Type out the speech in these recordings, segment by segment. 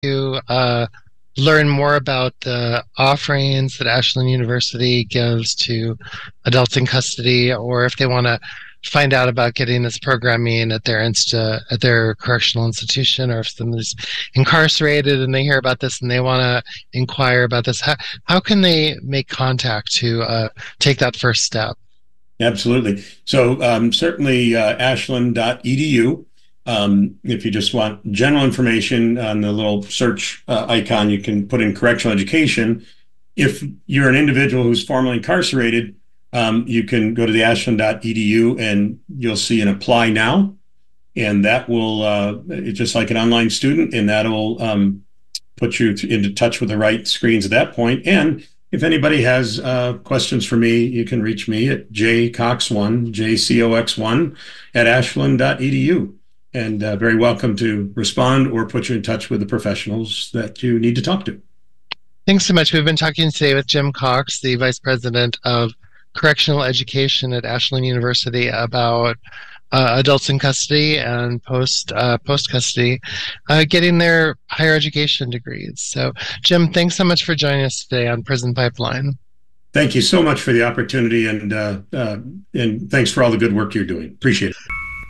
to learn more about the offerings that Ashland University gives to adults in custody, or if they want to find out about getting this programming at their correctional institution, or if somebody's incarcerated and they hear about this and they want to inquire about this, how can they make contact to take that first step? Absolutely. So certainly ashland.edu. If you just want general information on the little search icon, you can put in correctional education. If you're an individual who's formerly incarcerated, you can go to the ashland.edu and you'll see an apply now. And that will, it's just like an online student, and that'll put you into touch with the right screens at that point. And if anybody has questions for me, you can reach me at jcox1, jcox1 at ashland.edu. And very welcome to respond or put you in touch with the professionals that you need to talk to. Thanks so much. We've been talking today with Jim Cox, the Vice President of Correctional Education at Ashland University, about adults in custody and post custody getting their higher education degrees. So, Jim, thanks so much for joining us today on Prison Pipeline. Thank you so much for the opportunity, and thanks for all the good work you're doing. Appreciate it.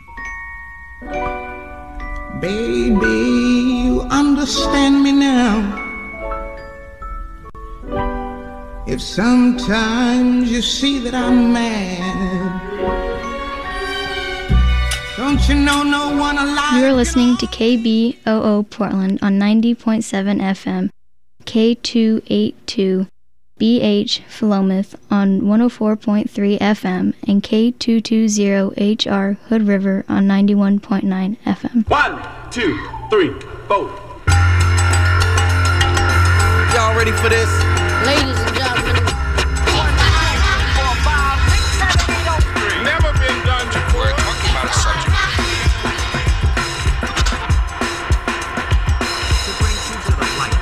Baby, you understand me now. If sometimes you see that I'm mad, don't you know no one alive? You're listening to KBOO Portland on 90.7 FM, K282 BH Philomath on 104.3 FM, and K220HR Hood River on 91.9 FM. 1, 2, 3, 4. Y'all ready for this? Ladies and gentlemen. 1, 2, 3, 4, 5, 6, 7, 8, 0. Never been done before. We're talking about a subject. To bring you to the light.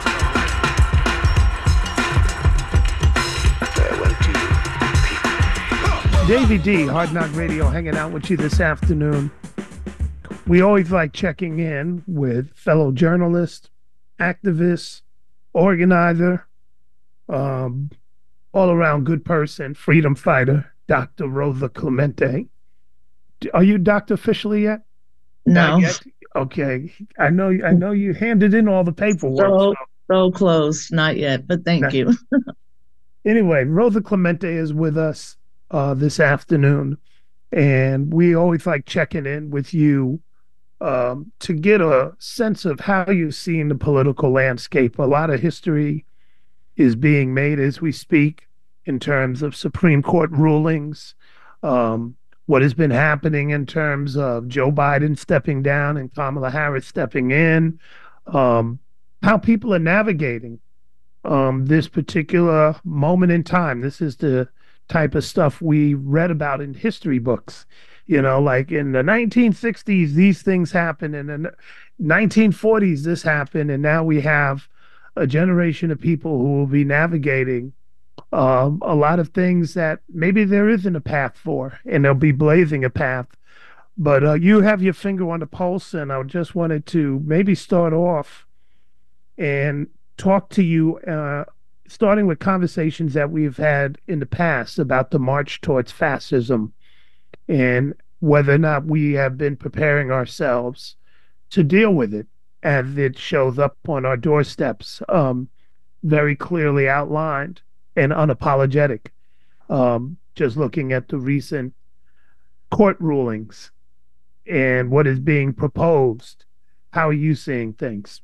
Davey D, Hard Knock Radio, hanging out with you this afternoon. We always like checking in with fellow journalists, activists, organizer, all around good person, freedom fighter, Dr. Rosa Clemente. Are you doctor officially yet? No. Not yet? Okay. I know you handed in all the paperwork. So close, not yet, but thank you. Anyway, Rosa Clemente is with us this afternoon, and we always like checking in with you to get a sense of how you're seeing the political landscape. A lot of history is being made as we speak in terms of Supreme Court rulings, what has been happening in terms of Joe Biden stepping down and Kamala Harris stepping in, how people are navigating this particular moment in time. This is the type of stuff we read about in history books. You know, like in the 1960s, these things happened. In the 1940s, this happened. And now we have a generation of people who will be navigating a lot of things that maybe there isn't a path for, and they'll be blazing a path. But you have your finger on the pulse, and I just wanted to maybe start off and talk to you, starting with conversations that we've had in the past about the march towards fascism and whether or not we have been preparing ourselves to deal with it as it shows up on our doorsteps, very clearly outlined and unapologetic. Just looking at the recent court rulings and what is being proposed, how are you seeing things?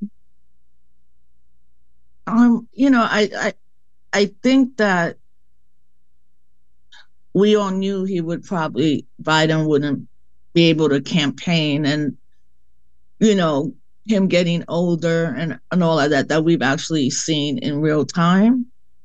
You know, I think that we all knew Biden wouldn't be able to campaign, and, you know, him getting older and all of that we've actually seen in real time.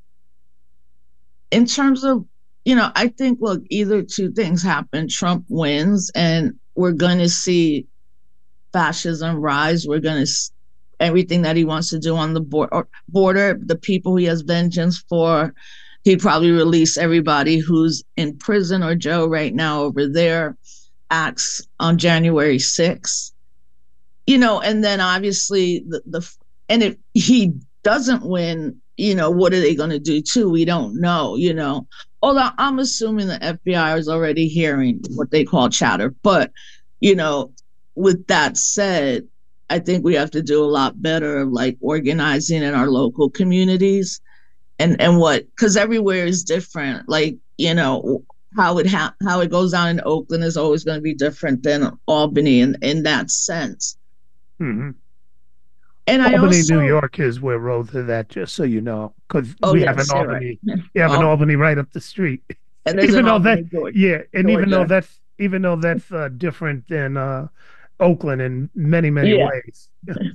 In terms of, you know, I think, look, either two things happen. Trump wins and we're going to see fascism rise. We're going to everything that he wants to do on the border, the people he has vengeance for. He'd probably release everybody who's in prison or jail right now over there, acts on January 6th. You know, and then obviously the And if he doesn't win, what are they going to do too? We don't know, Although I'm assuming the FBI is already hearing what they call chatter. But, with that said, I think we have to do a lot better of like organizing in our local communities and because everywhere is different. Like, how it goes down in Oakland is always going to be different than Albany in that sense. Mm-hmm. And Albany, New York is where Rose is at, just so you know, because we have an Albany. Right. You have an Albany right up the street. And there's even though that, Georgia. Even though that's different than Oakland in many ways.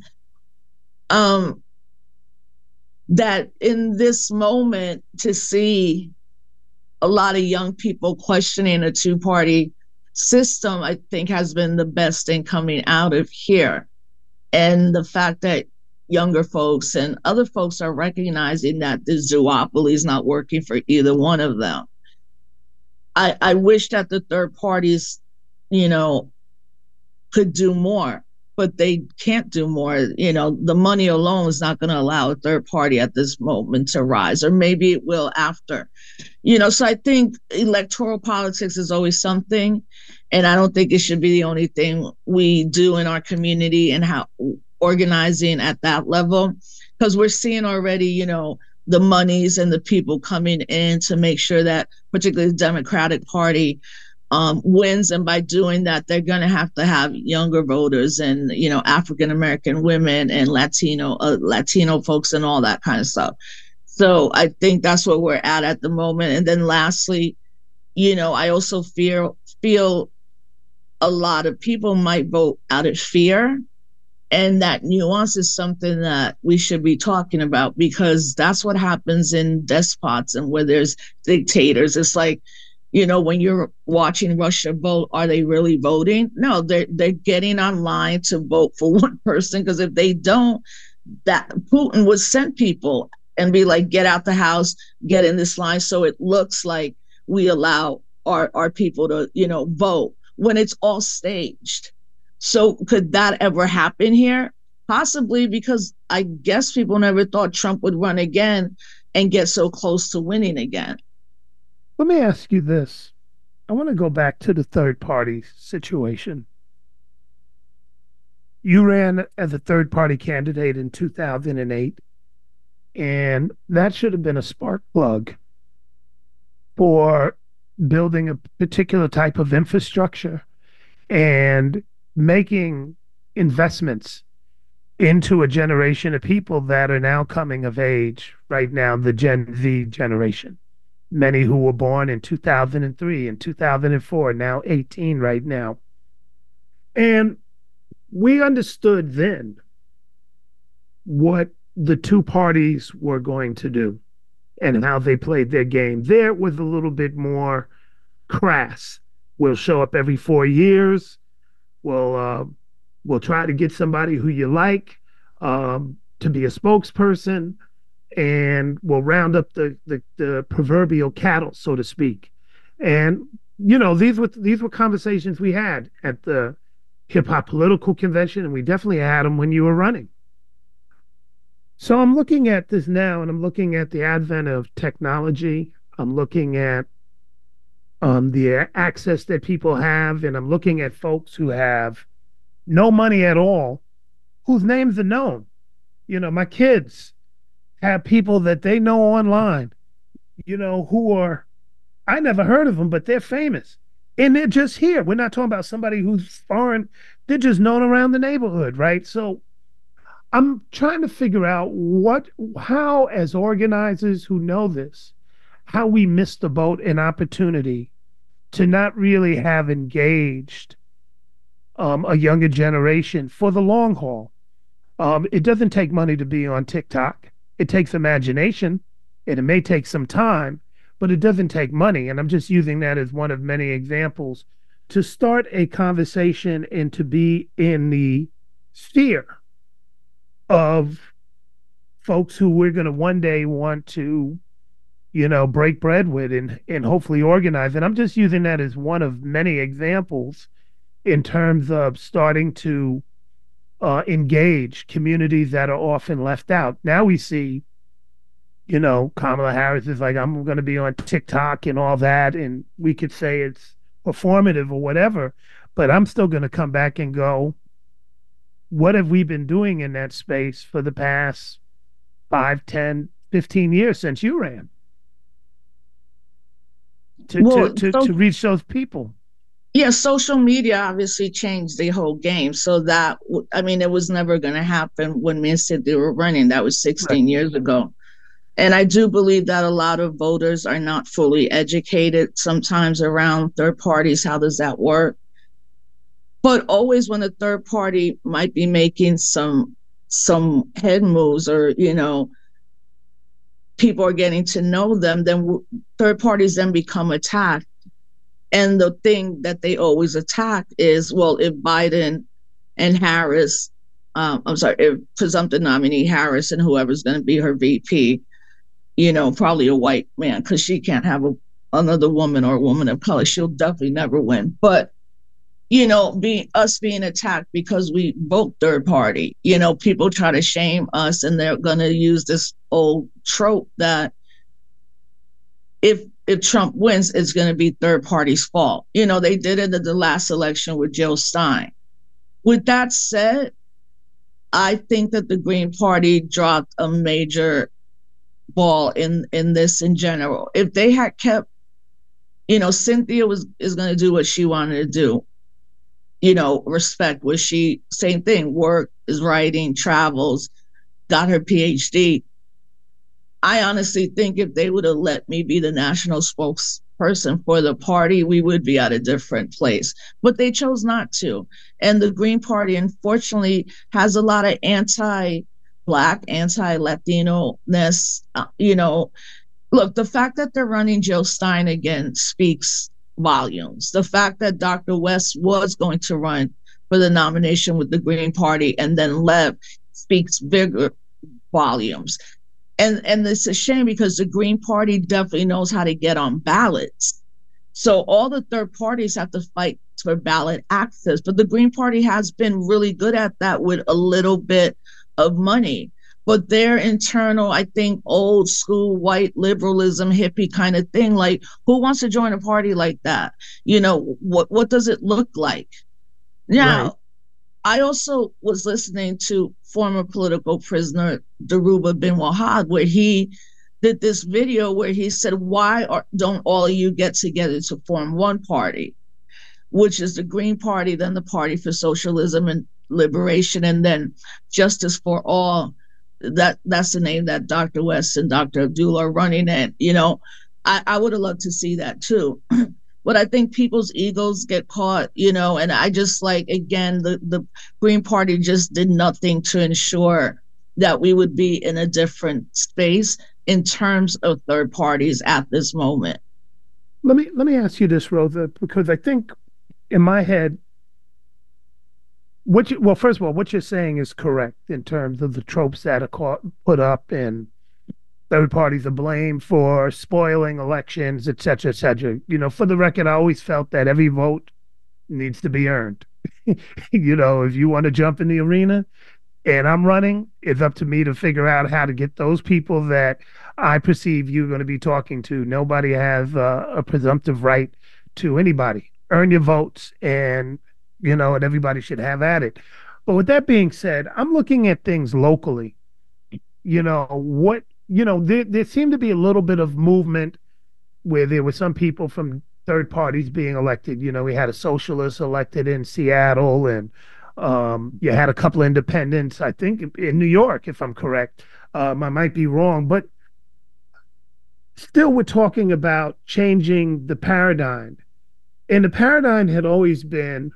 That in this moment to see a lot of young people questioning a two-party system, I think has been the best thing coming out of here. And the fact that younger folks and other folks are recognizing that this duopoly is not working for either one of them. I wish that the third parties, could do more, but they can't do more. The money alone is not going to allow a third party at this moment to rise, or maybe it will after. So I think electoral politics is always something, and I don't think it should be the only thing we do in our community and how organizing at that level, because we're seeing already, the monies and the people coming in to make sure that particularly the Democratic Party wins. And by doing that, they're going to have younger voters and, African-American women and Latino folks and all that kind of stuff. So I think that's where we're at the moment. And then lastly, I also feel a lot of people might vote out of fear. And that nuance is something that we should be talking about, because that's what happens in despots and where there's dictators. It's like, when you're watching Russia vote, are they really voting? No, they're getting online to vote for one person, because if they don't, that Putin would send people and be like, get out the house, get in this line. So it looks like we allow our people to, vote when it's all staged. So could that ever happen here? Possibly, because I guess people never thought Trump would run again and get so close to winning again. Let me ask you this. I want to go back to the third party situation. You ran as a third party candidate in 2008, and that should have been a spark plug for building a particular type of infrastructure and making investments into a generation of people that are now coming of age right now, the Gen Z generation. Many who were born in 2003 and 2004, now 18 right now. And we understood then what the two parties were going to do and how they played their game. There was a little bit more crass. We'll show up every 4 years. We'll try to get somebody who you like to be a spokesperson, and we'll round up the proverbial cattle, so to speak. And these were conversations we had at the Hip Hop Political Convention, and we definitely had them when you were running. So I'm looking at this now, and I'm looking at the advent of technology. I'm looking at the access that people have, and I'm looking at folks who have no money at all, whose names are known. My kids have people that they know online, who are, I never heard of them, but they're famous. And they're just here. We're not talking about somebody who's foreign. They're just known around the neighborhood, right? So I'm trying to figure out how as organizers who know this, how we missed the boat and opportunity to not really have engaged a younger generation for the long haul. It doesn't take money to be on TikTok. It takes imagination, and it may take some time, but it doesn't take money. And I'm just using that as one of many examples to start a conversation and to be in the sphere of folks who we're going to one day want to, break bread with and hopefully organize. And I'm just using that as one of many examples in terms of starting to engage communities that are often left out. Now we see, Kamala Harris is like, I'm going to be on TikTok and all that, and we could say it's performative or whatever, but I'm still going to come back and go, what have we been doing in that space for the past 5, 10, 15 years since you ran to reach those people? Yeah, social media obviously changed the whole game. So that, it was never going to happen when me and Cynthia were running. That was 16 years ago. And I do believe that a lot of voters are not fully educated sometimes around third parties. How does that work? But always when a third party might be making some head moves, or, people are getting to know them, then third parties then become attacked. And the thing that they always attack is, well, if Biden and Harris, if presumptive nominee Harris and whoever's going to be her VP, probably a white man, because she can't have another woman or a woman of color. She'll definitely never win. But, being attacked because we vote third party, people try to shame us, and they're going to use this old trope that if Trump wins, it's going to be third party's fault. They did it at the last election with Jill Stein. With that said, I think that the Green Party dropped a major ball in this in general. If they had kept, Cynthia is going to do what she wanted to do. Respect was she, same thing, work, is writing, travels, got her PhD. I honestly think if they would have let me be the national spokesperson for the party, we would be at a different place. But they chose not to. And the Green Party, unfortunately, has a lot of anti-Black, anti-Latino-ness. Look, the fact that they're running Jill Stein again speaks volumes. The fact that Dr. West was going to run for the nomination with the Green Party and then left speaks bigger volumes. And it's a shame because the Green Party definitely knows how to get on ballots. So all the third parties have to fight for ballot access. But the Green Party has been really good at that with a little bit of money. But their internal, I think, old school white liberalism, hippie kind of thing, like, who wants to join a party like that? What does it look like? Now, right. I also was listening to former political prisoner Dhoruba bin Wahad, where he did this video where he said, don't all of you get together to form one party, which is the Green Party, then the Party for Socialism and Liberation, and then Justice for All. That's the name that Dr. West and Dr. Abdullah are running at. I would have loved to see that too. But I think people's egos get caught, and I just again, the Green Party just did nothing to ensure that we would be in a different space in terms of third parties at this moment. Let me ask you this, Rosa, because I think in my head, first of all, what you're saying is correct in terms of the tropes that are put up, and third parties are blamed for spoiling elections, et cetera, et cetera. For the record, I always felt that every vote needs to be earned. If you want to jump in the arena and I'm running, it's up to me to figure out how to get those people that I perceive you're going to be talking to. Nobody has a presumptive right to anybody. Earn your votes, and everybody should have at it. But with that being said, I'm looking at things locally. There seemed to be a little bit of movement where there were some people from third parties being elected. We had a socialist elected in Seattle, and you had a couple of independents, I think, in New York, if I'm correct. I might be wrong, but still we're talking about changing the paradigm. And the paradigm had always been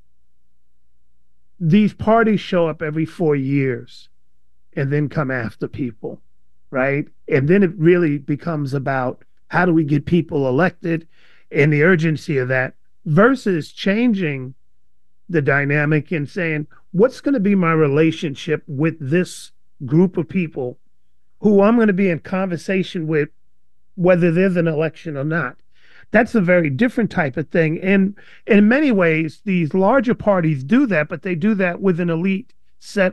these parties show up every 4 years and then come after people. Right. And then it really becomes about how do we get people elected and the urgency of that versus changing the dynamic and saying, what's going to be my relationship with this group of people who I'm going to be in conversation with, whether there's an election or not. That's a very different type of thing. And in many ways, these larger parties do that, but they do that with an elite set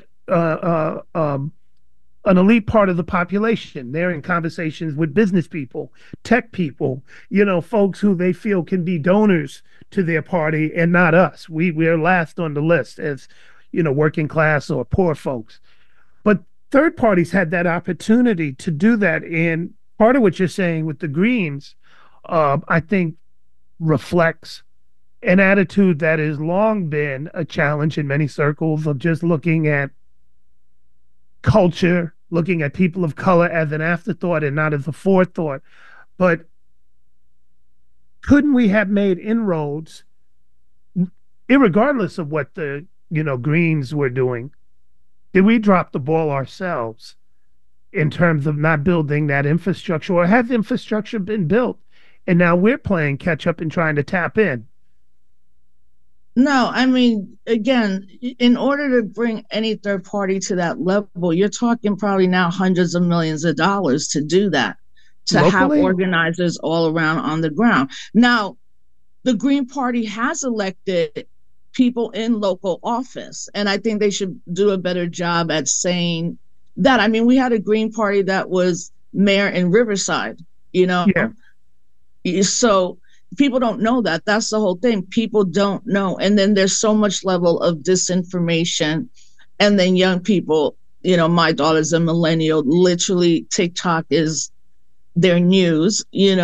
an elite part of the population. They're in conversations with business people, tech people, folks who they feel can be donors to their party and not us. We're last on the list as, working class or poor folks. But third parties had that opportunity to do that. And part of what you're saying with the Greens, I think, reflects an attitude that has long been a challenge in many circles of just looking at culture, looking at people of color as an afterthought and not as a forethought. But couldn't we have made inroads, irregardless of what the Greens were doing? Did we drop the ball ourselves in terms of not building that infrastructure, or has infrastructure been built and now we're playing catch up and trying to tap in? No, I mean, again, in order to bring any third party to that level, you're talking probably now hundreds of millions of dollars to do that, to Locally? have organizers all around on the ground. Now, the Green Party has elected people in local office, and I think they should do a better job at saying that. I mean, we had a Green Party that was mayor in Riverside, Yeah. So people don't know that. That's the whole thing. People don't know. And then there's so much level of disinformation. And then young people, my daughter's a millennial, literally TikTok is their news,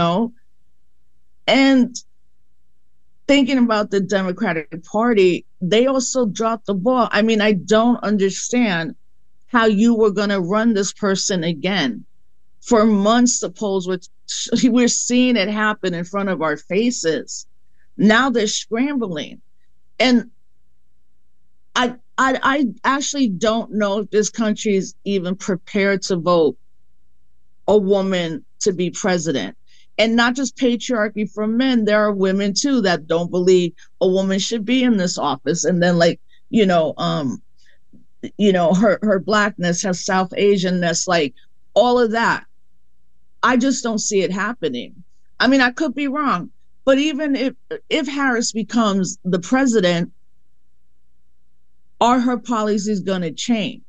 And thinking about the Democratic Party, they also dropped the ball. I mean, I don't understand how you were going to run this person again. For months, the polls we're seeing it happen in front of our faces. Now they're scrambling. And I actually don't know if this country is even prepared to vote a woman to be president. And not just patriarchy for men, there are women too that don't believe a woman should be in this office. And then her blackness has South Asianness, like all of that. I just don't see it happening. I mean, I could be wrong, but even if Harris becomes the president, are her policies going to change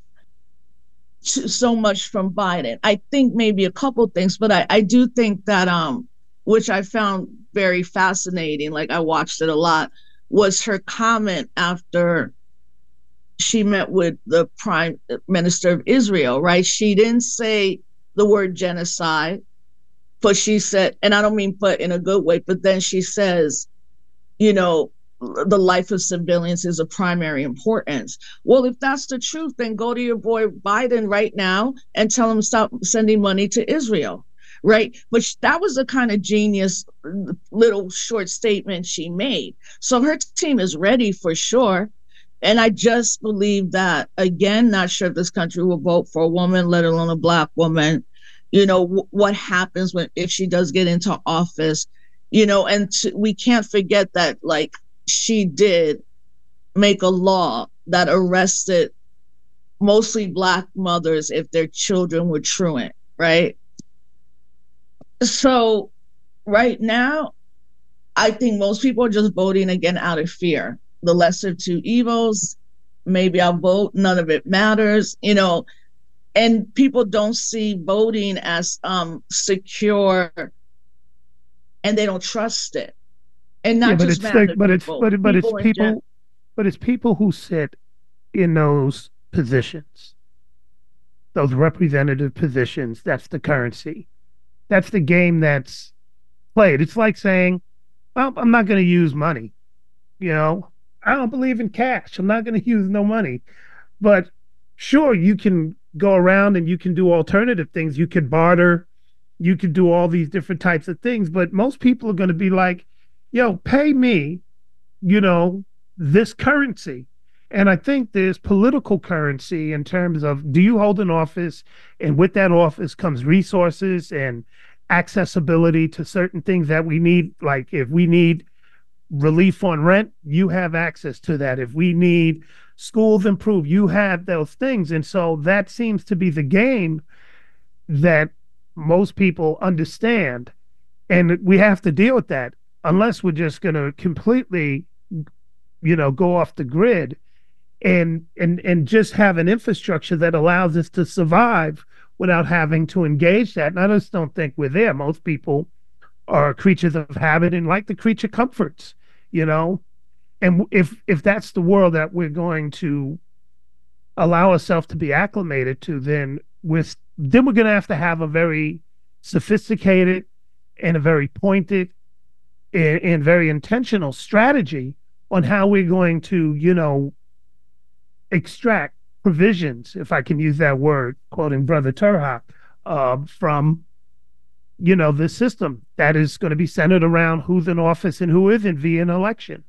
so much from Biden? I think maybe a couple things, but I do think that, which I found very fascinating, like I watched it a lot, was her comment after she met with the Prime Minister of Israel, right? She didn't say the word genocide, but she said, and I don't mean but in a good way, but then she says, the life of civilians is of primary importance. Well, if that's the truth, then go to your boy Biden right now and tell him stop sending money to Israel, right? But that was the kind of genius little short statement she made. So her team is ready for sure. And I just believe that, again, not sure if this country will vote for a woman, let alone a Black woman. What happens if she does get into office, and we can't forget that, like, she did make a law that arrested mostly Black mothers if their children were truant, right? So right now, I think most people are just voting again out of fear. The lesser of two evils, maybe I'll vote, none of it matters, and people don't see voting as secure, and they don't trust it. And not just it's people who sit in those positions, those representative positions. That's the currency. That's the game that's played. It's like saying, well, I'm not going to use money. I don't believe in cash. I'm not going to use no money. But sure, you can go around and you can do alternative things. You could barter. You could do all these different types of things. But most people are going to be like, pay me, this currency. And I think there's political currency in terms of, do you hold an office? And with that office comes resources and accessibility to certain things that we need. Like if we need relief on rent, you have access to that. If we need schools improved, you have those things. And so that seems to be the game that most people understand. And we have to deal with that unless we're just going to completely, go off the grid and just have an infrastructure that allows us to survive without having to engage that. And I just don't think we're there. Most people are creatures of habit and like the creature comforts, you know. And if that's the world that we're going to allow ourselves to be acclimated to, then we're going to have a very sophisticated and a very pointed and very intentional strategy on how we're going to, you know, extract provisions, if I can use that word, quoting Brother Turha, from, you know, this system that is going to be centered around who's in office and who isn't via an election.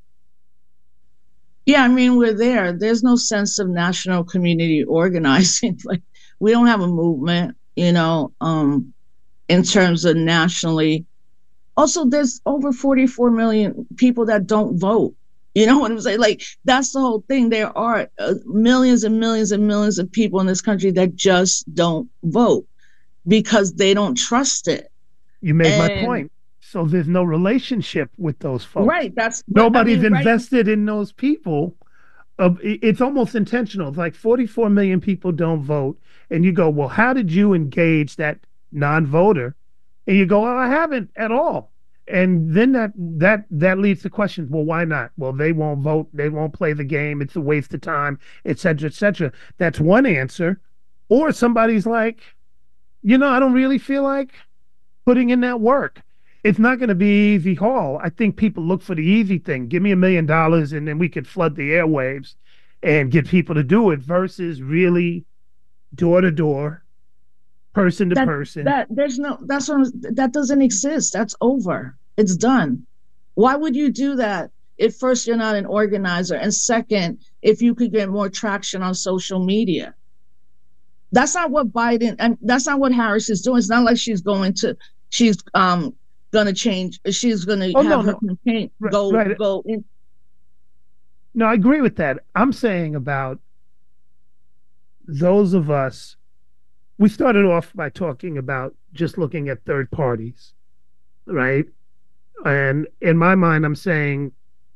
Yeah, I mean, we're there. There's no sense of national community organizing. Like, we don't have a movement, you know, in terms of nationally. Also, there's over 44 million people that don't vote. You know what I'm saying? Like, that's the whole thing. There are millions and millions and millions of people in this country that just don't vote because they don't trust it. You made my point. So there's no relationship with those folks. Right. Nobody's invested in those people. It's almost intentional. It's like 44 million people don't vote. And you go, well, how did you engage that non-voter? And you go, well, I haven't at all. And then that leads to questions. Well, why not? Well, they won't vote. They won't play the game. It's a waste of time, et cetera, et cetera. That's one answer. Or somebody's like, you know, I don't really feel like putting in that work. It's not going to be easy haul. I think people look for the easy thing. Give me $1 million and then we could flood the airwaves and get people to do it versus really door to door, person to person. That doesn't exist. That's over. It's done. Why would you do that if first you're not an organizer and second, if you could get more traction on social media? That's not what Biden and that's not what Harris is doing. It's not like she's going to change. She's going to have her campaign go in. No, I agree with that. I'm saying about those of us. We started off by talking about just looking at third parties, right? And in my mind, I'm saying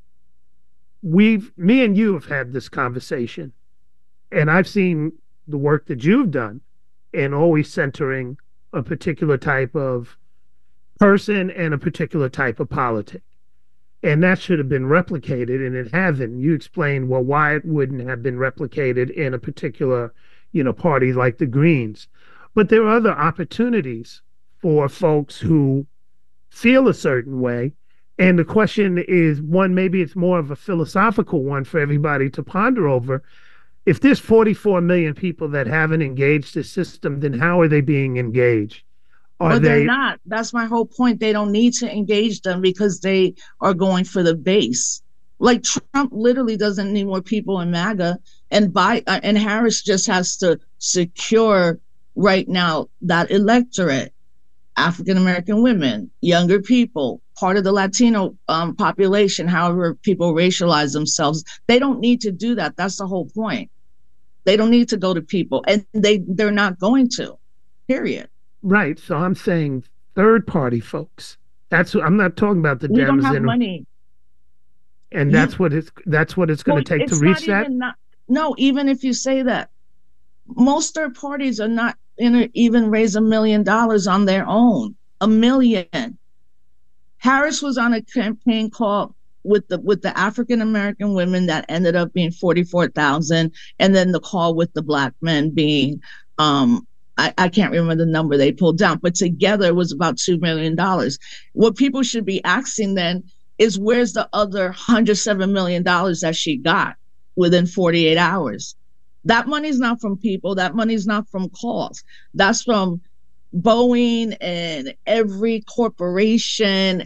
me and you have had this conversation, and I've seen the work that you've done and always centering a particular type of person and a particular type of politic. And that should have been replicated, and it hasn't. You explained, well, why it wouldn't have been replicated in a particular, you know, party like the Greens. But there are other opportunities for folks who feel a certain way. And the question is one, maybe it's more of a philosophical one for everybody to ponder over. If there's 44 million people that haven't engaged the system, then how are they being engaged? They're not. That's my whole point. They don't need to engage them because they are going for the base. Like, Trump literally doesn't need more people in MAGA, and Harris just has to secure right now that electorate, African American women, younger people, part of the Latino population, however people racialize themselves. They don't need to do that. That's the whole point. They don't need to go to people, and they're not going to, period. Right. So I'm saying third party folks. I'm not talking about the Dems. We don't have money. And that's what it's going to take to reach that. No, even if you say that, most third parties are not even raise $1 million on their own. $1 million. Harris was on a campaign call with the African American women that ended up being 44,000, and then the call with the Black men being I can't remember the number they pulled down, but together it was about $2 million. What people should be asking then is, where's the other $107 million that she got within 48 hours? That money's not from people. That money's not from calls. That's from Boeing and every corporation,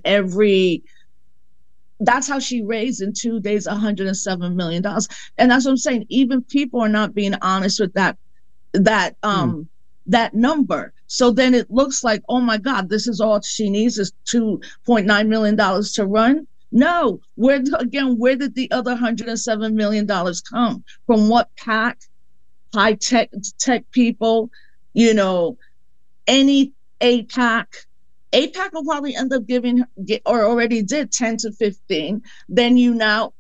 that's how she raised in 2 days $107 million. And that's what I'm saying. Even people are not being honest with that number. So then it looks like, oh my God, this is all she needs is $2.9 million to run. No, where did the other $107 million come from? What PAC, high tech people, you know, any APAC will probably end up or already did 10 to 15. Then you now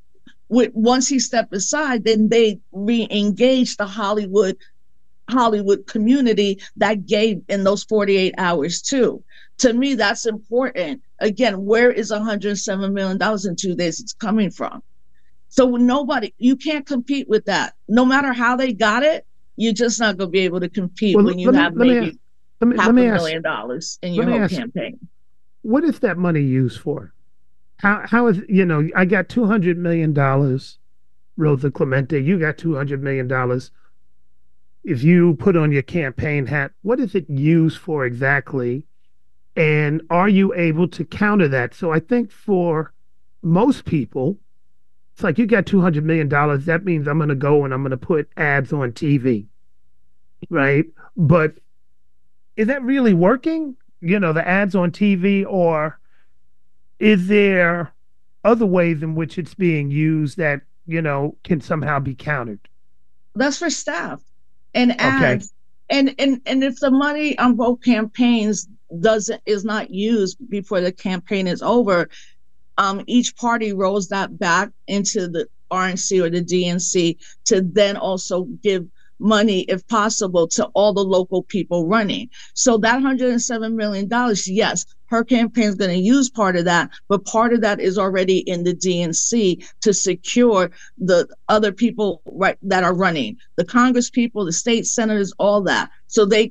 once he stepped aside, then they re-engaged the Hollywood community that gave in those 48 hours too. To me, that's important. Again, where is $107 million in 2 days it's coming from? So you can't compete with that. No matter how they got it, you're just not going to be able to compete when you have maybe $500,000 in your whole campaign. What is that money used for? How is, I got $200 million, Rosa Clemente, you got $200 million. If you put on your campaign hat, what is it used for exactly? And are you able to counter that? So I think for most people, it's like, you got $200 million. That means I'm going to go and I'm going to put ads on TV, right? But is that really working? The ads on TV, or is there other ways in which it's being used that, can somehow be countered? That's for staff and ads. Okay. And if the money on both campaigns is not used before the campaign is over, each party rolls that back into the RNC or the DNC to then also give money, if possible, to all the local people running. So that $107 million, yes, her campaign is going to use part of that, but part of that is already in the DNC to secure the other people that are running, the Congress people, the state senators, all that. So they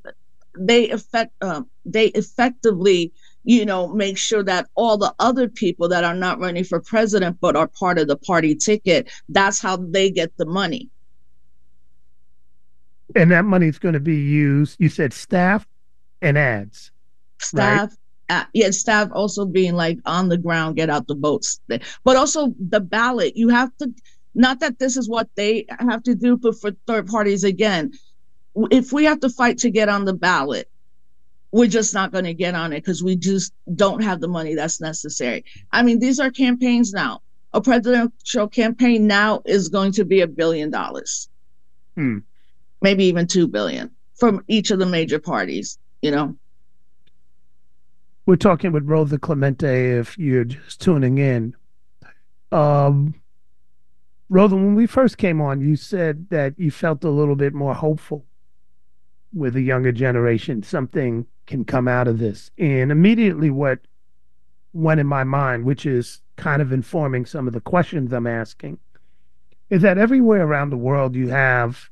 effectively, make sure that all the other people that are not running for president but are part of the party ticket, that's how they get the money. And that money is going to be used, you said staff and ads. Staff, right? Staff also being like on the ground, get out the votes. But also the ballot, you have to, not that this is what they have to do, but for third parties, again, if we have to fight to get on the ballot, we're just not going to get on it because we just don't have the money that's necessary. I mean, these are campaigns now. A presidential campaign now is going to be $1 billion. Maybe even $2 billion from each of the major parties, We're talking with Rosa Clemente if you're just tuning in. Rosa, when we first came on, you said that you felt a little bit more hopeful with the younger generation. Something can come out of this. And immediately what went in my mind, which is kind of informing some of the questions I'm asking, is that everywhere around the world you have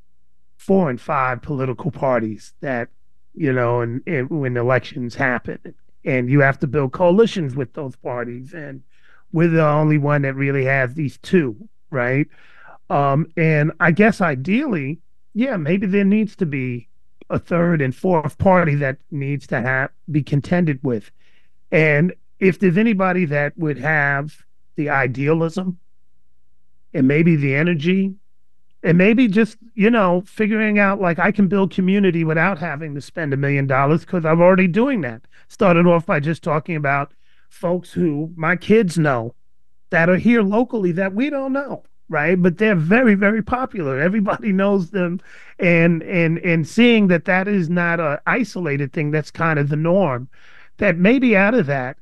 4 and 5 political parties that, and when elections happen, and you have to build coalitions with those parties. And we're the only one that really has these two, right? And I guess ideally, maybe there needs to be a third and fourth party that needs to be contended with. And if there's anybody that would have the idealism and maybe the energy, and maybe just, figuring out, like, I can build community without having to spend $1 million because I'm already doing that. Started off by just talking about folks who my kids know that are here locally that we don't know, right? But they're very, very popular. Everybody knows them. And seeing that is not an isolated thing, that's kind of the norm. That maybe out of that,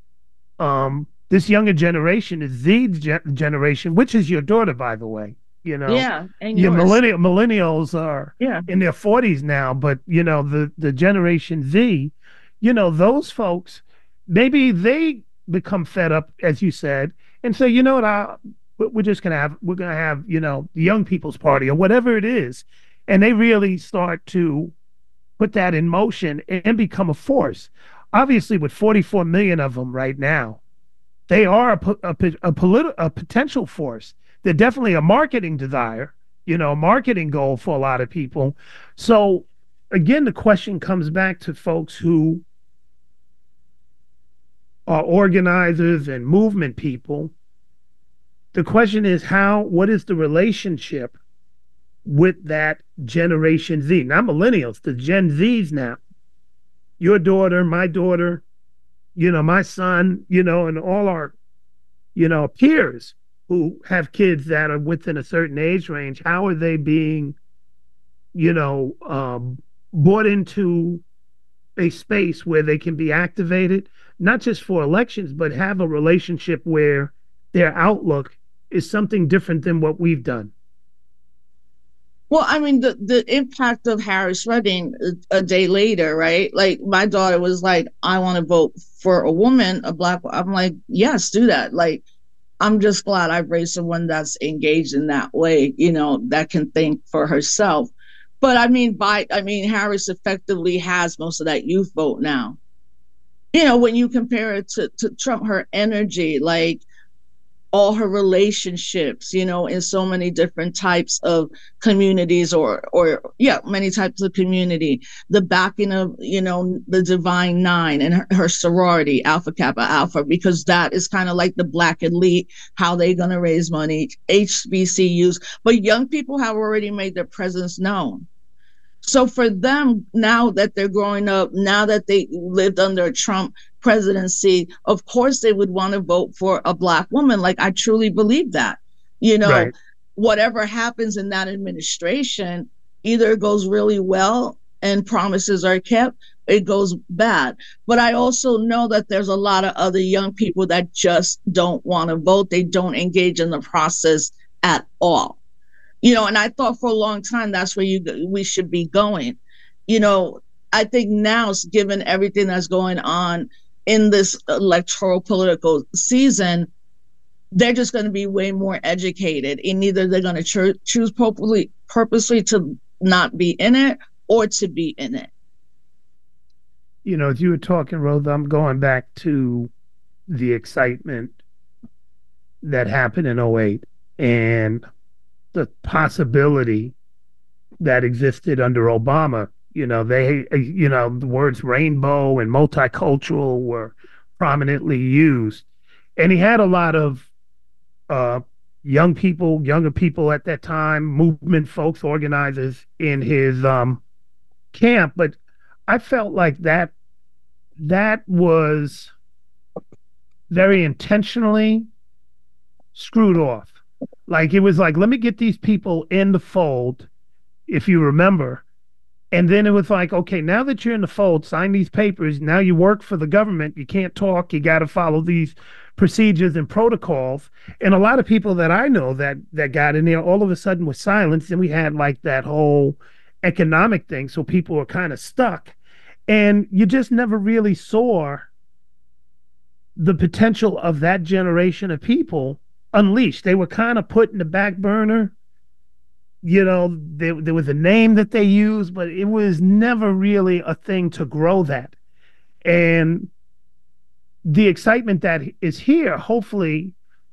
this younger generation is the generation, which is your daughter, by the way. And your millennials are in their 40s now, but the Generation Z, those folks, maybe they become fed up, as you said, and say, we're gonna have the young people's party or whatever it is, and they really start to put that in motion and become a force. Obviously, with 44 million of them right now, they are a potential force. They're definitely a marketing desire, a marketing goal for a lot of people. So again, the question comes back to folks who are organizers and movement people. The question is what is the relationship with that Generation Z? Not millennials, the Gen Zs now. Your daughter, my daughter, my son, and all our, peers who have kids that are within a certain age range. How are they being, brought into a space where they can be activated, not just for elections, but have a relationship where their outlook is something different than what we've done. Well, I mean, the impact of Harris running a day later, right? Like my daughter was like, I want to vote for a woman, a black. I'm like, yes, do that. Like, I'm just glad I've raised someone that's engaged in that way, that can think for herself. But I mean, Harris effectively has most of that youth vote now. When you compare it to Trump, her energy, like all her relationships, in so many different types of communities or many types of community, the backing of, the Divine Nine and her sorority, Alpha Kappa Alpha, because that is kind of like the Black elite, how they going to raise money, HBCUs, but young people have already made their presence known. So for them, now that they're growing up, now that they lived under a Trump presidency, of course they would want to vote for a Black woman. Like, I truly believe that. Right. Whatever happens in that administration, either it goes really well and promises are kept, it goes bad. But I also know that there's a lot of other young people that just don't want to vote. They don't engage in the process at all. And I thought for a long time that's where we should be going. I think now, given everything that's going on in this electoral political season, they're just going to be way more educated. And either they're going to choose purposely to not be in it or to be in it. As you were talking, Rose, I'm going back to the excitement that happened in 2008 and the possibility that existed under Obama. The words rainbow and multicultural were prominently used. And he had a lot of younger people at that time, movement folks, organizers in his camp. But I felt like that was very intentionally screwed off. Like, it was like, let me get these people in the fold, if you remember. And then it was like, okay, now that you're in the fold, sign these papers. Now you work for the government. You can't talk. You got to follow these procedures and protocols. And a lot of people that I know that got in there all of a sudden was silenced. And we had like that whole economic thing. So people were kind of stuck. And you just never really saw the potential of that generation of people unleashed. They were kind of put in the back burner. There was a name that they used, but it was never really a thing to grow that. And the excitement that is here, hopefully,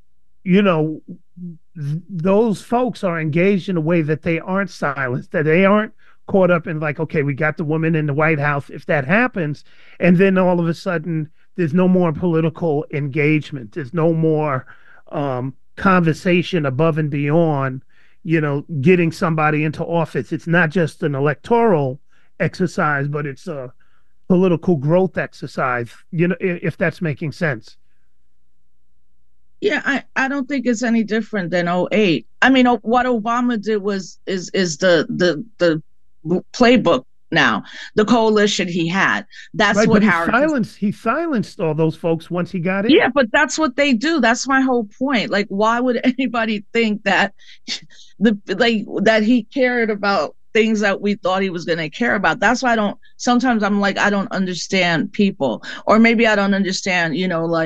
those folks are engaged in a way that they aren't silenced, that they aren't caught up in like, okay, we got the woman in the White House. If that happens, and then all of a sudden there's no more political engagement. There's no more conversation above and beyond, getting somebody into office. It's not just an electoral exercise, but it's a political growth exercise, if that's making sense. Yeah, I don't think it's any different than 2008. I mean, what Obama did is the playbook now, the coalition he had. That's right, what Harris... He silenced all those folks once he got in. Yeah, but that's what they do. That's my whole point. Like, why would anybody think that that he cared about things that we thought he was going to care about? That's why sometimes I'm like, I don't understand people, or maybe I don't understand,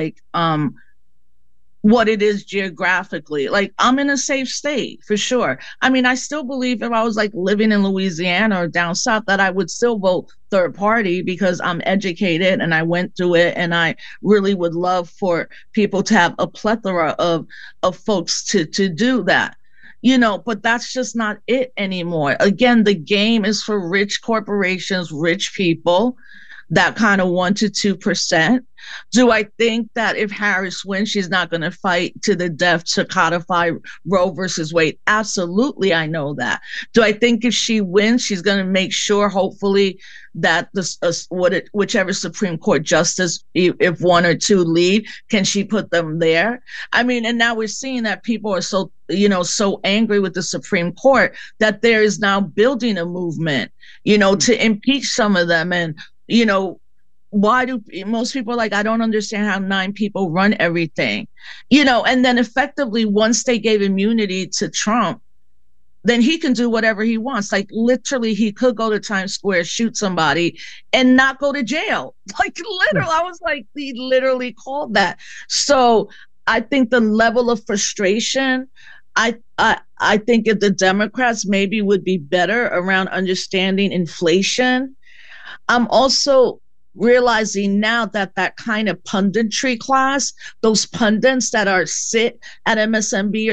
what it is geographically. Like, I'm in a safe state for sure. I mean, I still believe if I was like living in Louisiana or down south that I would still vote third party because I'm educated and I went through it, and I really would love for people to have a plethora of folks to do that. But that's just not it anymore. Again, the game is for rich corporations, rich people, that kind of 1% to 2%. Do I think that if Harris wins, she's not going to fight to the death to codify Roe versus Wade? Absolutely, I know that. Do I think if she wins, she's going to make sure, hopefully, that whichever Supreme Court justice, if one or two leave, can she put them there? I mean, and now we're seeing that people are so angry with the Supreme Court that there is now building a movement, to impeach some of them. And why do most people like, I don't understand how 9 people run everything, and then effectively once they gave immunity to Trump, then he can do whatever he wants. Like literally he could go to Times Square, shoot somebody and not go to jail. Like literally, I was like, he literally called that. So I think the level of frustration, I think if the Democrats maybe would be better around understanding inflation. I'm also realizing now that kind of punditry class, those pundits that are sit at MSNBC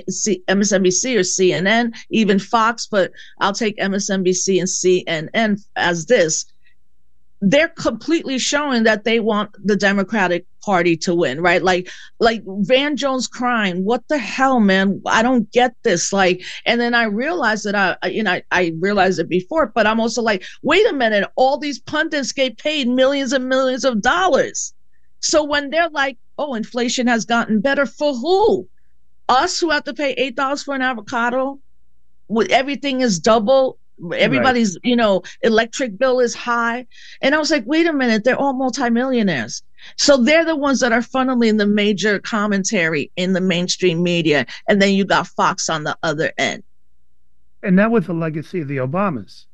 or CNN, even Fox, but I'll take MSNBC and CNN as this. They're completely showing that they want the Democratic Party to win, right? Like Van Jones crying, what the hell, man? I don't get this. Like, and then I realized that I realized it before, but I'm also like, wait a minute, all these pundits get paid millions and millions of dollars. So when they're like, oh, inflation has gotten better, for who? Us who have to pay $8 for an avocado? Everything is double. Everybody's, electric bill is high. And I was like, wait a minute, they're all multimillionaires. So they're the ones that are funneling the major commentary in the mainstream media. And then you got Fox on the other end. And that was the legacy of the Obamas.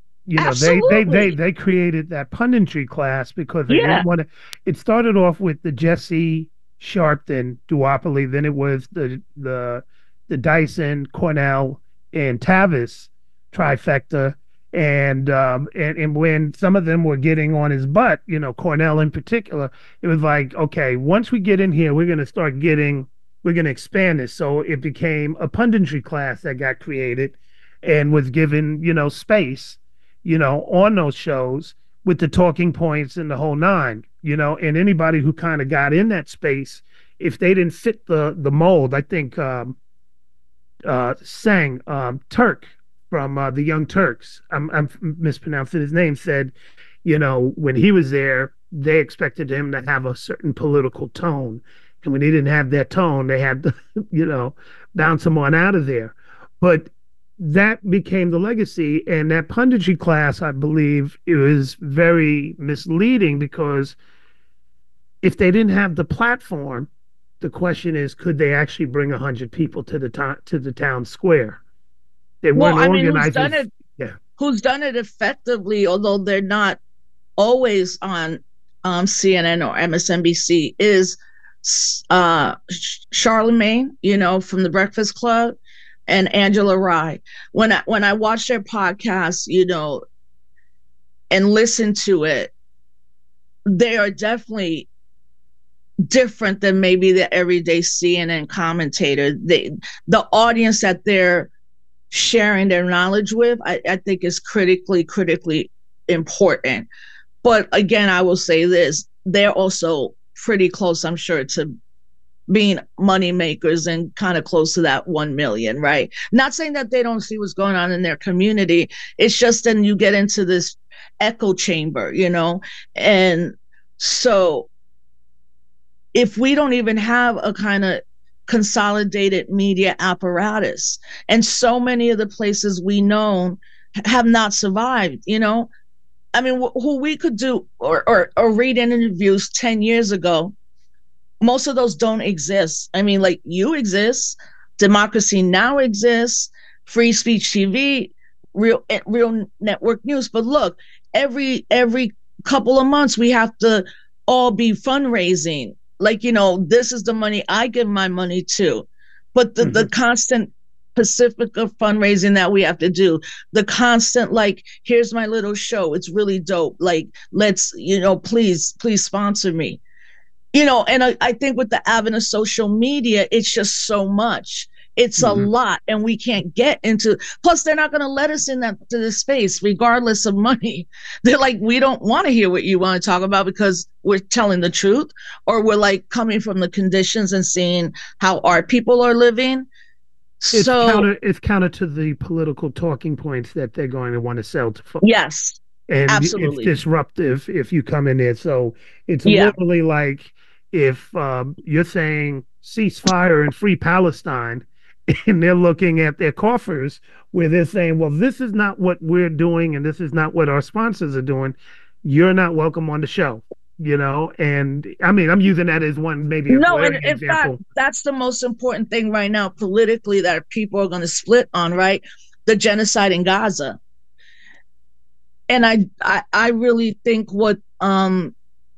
They created that punditry class because they didn't want to. It started off with the Jesse Sharpton duopoly. Then it was the Dyson, Cornell, and Tavis trifecta, and when some of them were getting on his butt, Cornell in particular, it was like, okay, once we get in here, we're going to expand this. So it became a punditry class that got created and was given, space, on those shows with the talking points and the whole nine, and anybody who kind of got in that space, if they didn't fit the mold, I think Turk from the Young Turks, I'm mispronouncing his name, said, when he was there, they expected him to have a certain political tone. And when he didn't have that tone, they had to, bounce him on out of there. But that became the legacy. And that punditry class, I believe, it was very misleading because if they didn't have the platform, the question is, could they actually bring 100 people to the town square? They weren't organized. Who's done it effectively, although they're not always on CNN or MSNBC, is Charlemagne, from the Breakfast Club, and Angela Rye. When I watch their podcast, and listen to it, they are definitely different than maybe the everyday CNN commentator. The audience that they're sharing their knowledge with, I think is critically important. But again, I will say this, they're also pretty close, I'm sure, to being money makers and kind of close to that 1 million, right? Not saying that they don't see what's going on in their community. It's just then you get into this echo chamber, And so if we don't even have a kind of consolidated media apparatus, and so many of the places we know have not survived, I mean, who we could do or read interviews 10 years ago, most of those don't exist. I mean, like, you exist, Democracy Now! Exists, Free Speech TV, real network news. But look, every couple of months we have to all be fundraising. Like, this is the money I give my money to. But the constant Pacific of fundraising that we have to do, the constant, like, here's my little show, it's really dope, like, let's, please sponsor me. And I think with the advent of social media, it's just so much. It's a lot, and we can't get into. Plus, they're not going to let us in to this space, regardless of money. They're like, we don't want to hear what you want to talk about because we're telling the truth, or we're like coming from the conditions and seeing how our people are living. It's counter to the political talking points that they're going to want to sell to folks. Yes, and absolutely. It's disruptive if you come in there. So it's literally like if you're saying ceasefire and free Palestine, and they're looking at their coffers where they're saying, well, this is not what we're doing and this is not what our sponsors are doing. you're not welcome on the show. And I mean, I'm using that as one, maybe a No, glaring and in example. fact, that's the most important thing right now politically that people are going to split on, right? The genocide in Gaza. And I really think when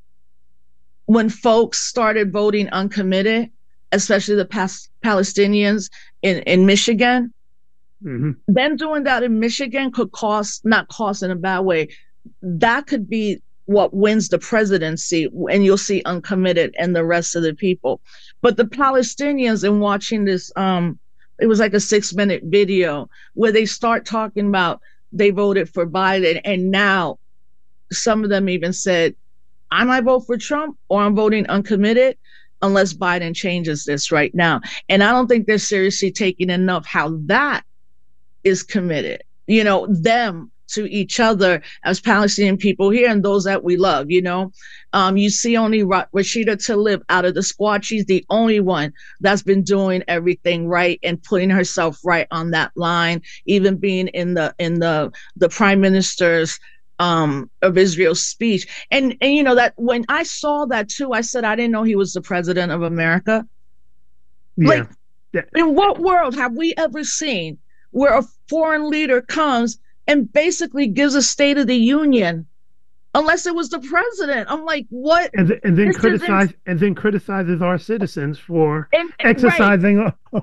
folks started voting uncommitted, especially the Palestinians in Michigan, then doing that in Michigan could not cost in a bad way. That could be what wins the presidency, and you'll see uncommitted and the rest of the people. But the Palestinians, in watching this, it was like a 6-minute video where they start talking about they voted for Biden, and now some of them even said, I might vote for Trump or I'm voting uncommitted unless Biden changes this right now. And I don't think they're seriously taking enough how that is committed, them to each other as Palestinian people here and those that we love. You see only Rashida Tlaib out of the squad. She's the only one that's been doing everything right and putting herself right on that line, even being in the prime minister's of Israel's speech. And that when I saw that too, I said, I didn't know he was the president of America. Yeah. In what world have we ever seen where a foreign leader comes and basically gives a State of the Union, unless it was the president? I'm like, what? And then criticizes our citizens for exercising. Right.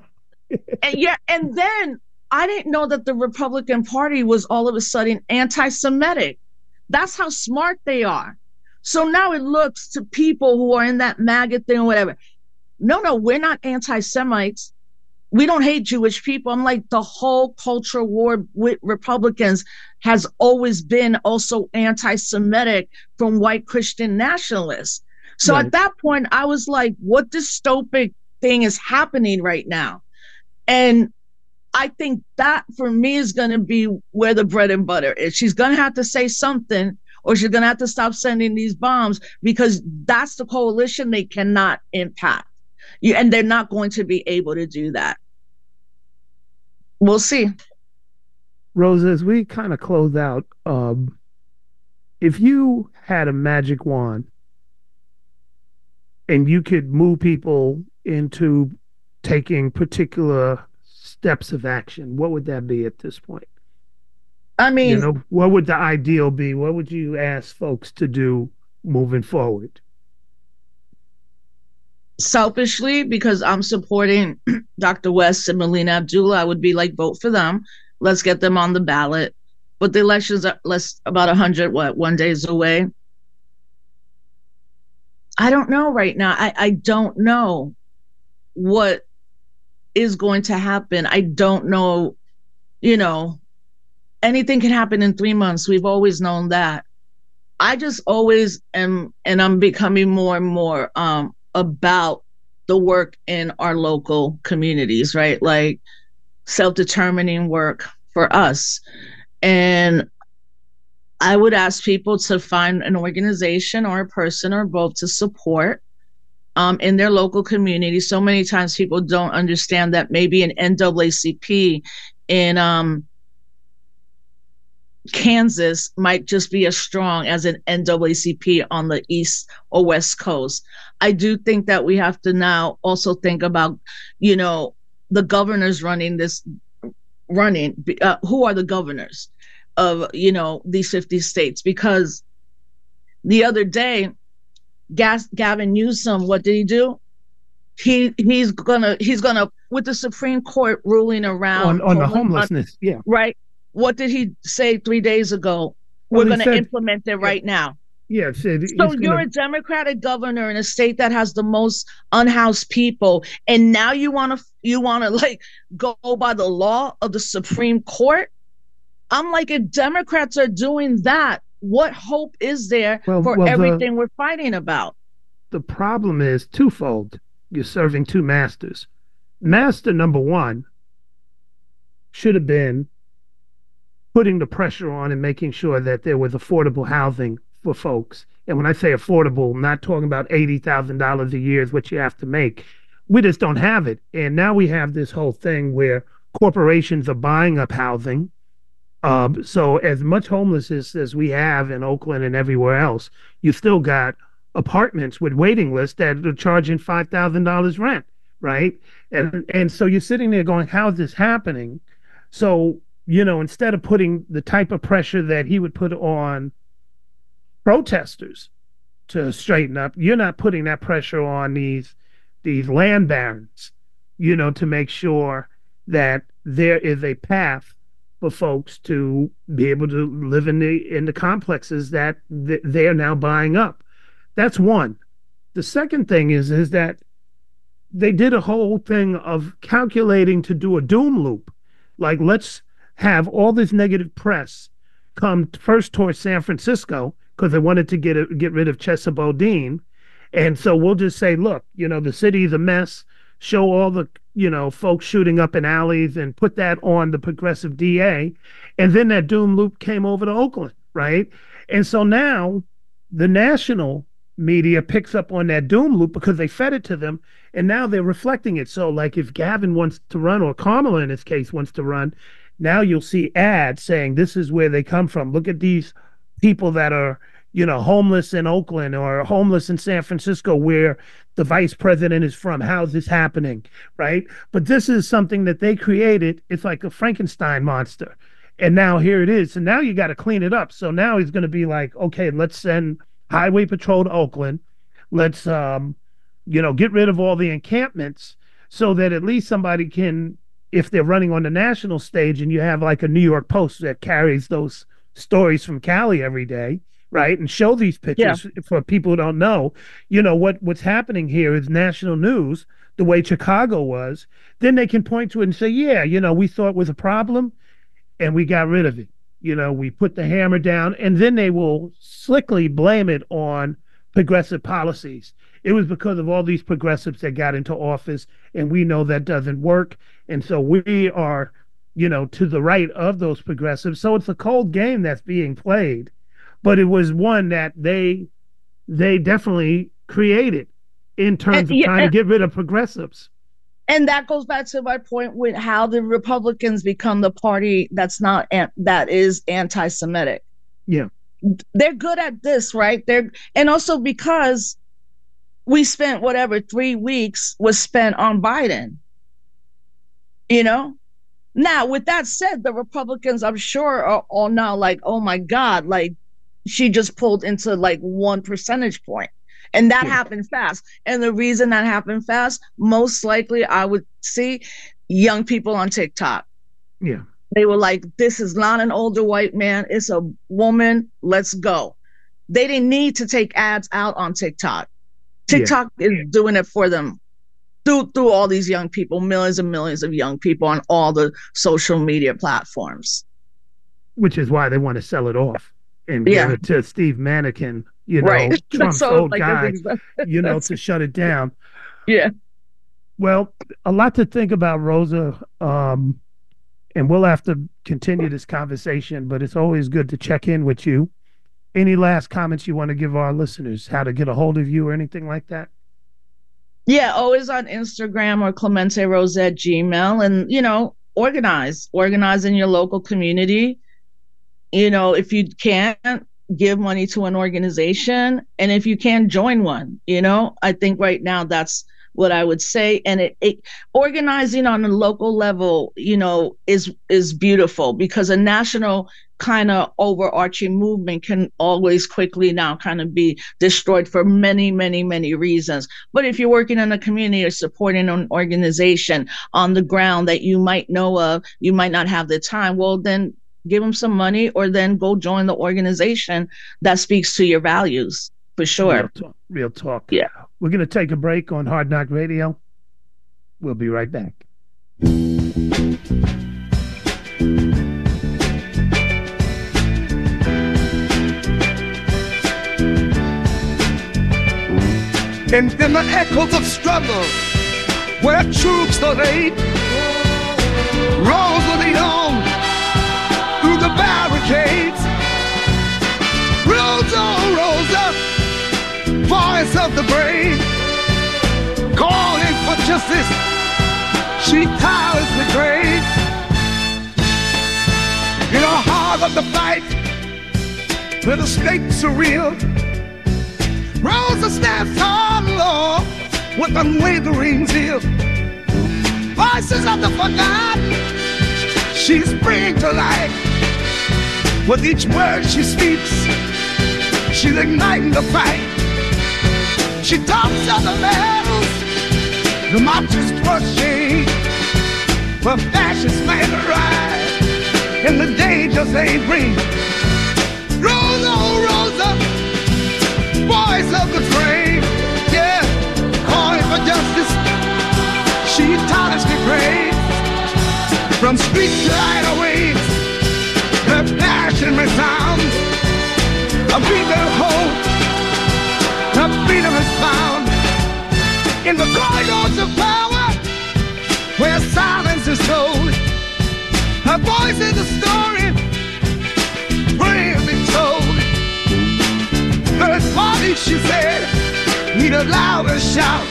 And then I didn't know that the Republican Party was all of a sudden anti-Semitic. That's how smart they are. So now it looks to people who are in that MAGA thing or whatever. No, we're not anti-Semites. We don't hate Jewish people. I'm like, the whole culture war with Republicans has always been also anti-Semitic from white Christian nationalists. So At that point, I was like, what dystopic thing is happening right now? And I think that for me is going to be where the bread and butter is. She's going to have to say something, or she's going to have to stop sending these bombs, because that's the coalition they cannot impact. And they're not going to be able to do that. We'll see. Rosa, as we kind of close out, if you had a magic wand and you could move people into taking particular steps of action, what would that be at this point? I mean, what would the ideal be? What would you ask folks to do moving forward? Selfishly, because I'm supporting Dr. West and Melina Abdullah, I would be like, vote for them. Let's get them on the ballot. But the elections are about 101 days away. I don't know right now. I don't know what is going to happen. I don't know, anything can happen in 3 months. We've always known that. I just always am, and I'm becoming more and more about the work in our local communities, right? Like self-determining work for us. And I would ask people to find an organization or a person or both to support in their local community. So many times people don't understand that maybe an NAACP in Kansas might just be as strong as an NAACP on the East or West Coast. I do think that we have to now also think about, the governors who are the governors of, these 50 states? Because the other day, Gavin Newsom, what did he do? He's gonna with the Supreme Court ruling around on the homelessness, yeah, right. What did he say 3 days ago? We're going to implement it right now. Yeah. So you're a Democratic governor in a state that has the most unhoused people, and now you want to like go by the law of the Supreme Court? I'm like, if Democrats are doing that, what hope is there for everything we're fighting about? The problem is twofold. You're serving two masters. Master number one should have been putting the pressure on and making sure that there was affordable housing for folks. And when I say affordable, I'm not talking about $80,000 a year is what you have to make. We just don't have it. And now we have this whole thing where corporations are buying up housing So as much homelessness as we have in Oakland and everywhere else, you still got apartments with waiting lists that are charging $5,000 rent, right? And so you're sitting there going, how is this happening? So, instead of putting the type of pressure that he would put on protesters to straighten up, you're not putting that pressure on these land barons, to make sure that there is a path for folks to be able to live in the complexes that they are now buying up. That's one. The second thing is that they did a whole thing of calculating to do a doom loop. Like, let's have all this negative press come first towards San Francisco because they wanted to get rid of Chesa Boudin. And so we'll just say, look, the city's a mess. Show all the, folks shooting up in alleys and put that on the progressive DA. And then that doom loop came over to Oakland, right? And so now the national media picks up on that doom loop because they fed it to them, and now they're reflecting it. So like if Gavin wants to run, or Kamala in this case wants to run, now you'll see ads saying this is where they come from. Look at these people that are, homeless in Oakland or homeless in San Francisco where the vice president is from. How's this happening, right? But this is something that they created. It's like a Frankenstein monster. And now here it is. And now you got to clean it up. So now he's going to be like, okay, let's send Highway Patrol to Oakland. Let's, get rid of all the encampments so that at least somebody can, if they're running on the national stage and you have like a New York Post that carries those stories from Cali every day, right? And show these pictures for people who don't know, what's happening here is national news, the way Chicago was. Then they can point to it and say, we thought it was a problem and we got rid of it. We put the hammer down, and then they will slickly blame it on progressive policies. It was because of all these progressives that got into office, and we know that doesn't work. And so we are, to the right of those progressives. So it's a cold game that's being played, but it was one that they definitely created in terms of trying to get rid of progressives. And that goes back to my point with how the Republicans become the party that is anti-Semitic. Yeah, they're good at this, right? And also because we spent 3 weeks was spent on Biden. Now with that said, the Republicans, I'm sure, are all now like, oh my God, like she just pulled into like 1 percentage point. And that happened fast. And the reason that happened fast, most likely I would see young people on TikTok. Yeah. They were like, this is not an older white man. It's a woman. Let's go. They didn't need to take ads out on TikTok. TikTok is doing it for them through all these young people, millions and millions of young people on all the social media platforms. Which is why they want to sell it off and give it to Steve Mannequin. Right. Trump's old guy, to shut it down. Yeah. Well, a lot to think about, Rosa. And we'll have to continue this conversation, but it's always good to check in with you. Any last comments you want to give our listeners, how to get a hold of you or anything like that? Yeah, always on Instagram or Clemente Rosa at Gmail. And, organize in your local community. If you can't, give money to an organization, and if you can, join one. I think right now that's what I would say. And it organizing on a local level, is beautiful, because a national kind of overarching movement can always quickly now kind of be destroyed for many, many, many reasons. But if you're working in a community or supporting an organization on the ground that you might know of, you might not have the time, well, then give them some money, or then go join the organization that speaks to your values, for sure. Real talk. Yeah. We're going to take a break on Hard Knock Radio. We'll be right back. And then the echoes of struggle, where troops are laid, rolls with the on through the barricades. Rosa, Rosa, voice of the brave, calling for justice, she towers the grave. In her heart fog of the fight, where the stakes are real, Rosa stands tall, Lord, with unwavering zeal. Voices of the forgotten, she's bringing to life. With each word she speaks, she's igniting the fight. She talks of the battles, the marches rushing, where fascists may rise, and the dangers they bring. Rosa, oh Rosa, voice of the brave, yeah, calling for justice, she tirelessly prays. From street to highway, her passion resounds, a beat of hope, her freedom is found. In the corridors of power, where silence is told, her voice is a story bravely told. Third party, she said, need a louder shout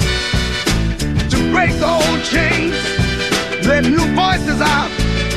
to break the old chains, let new voices out.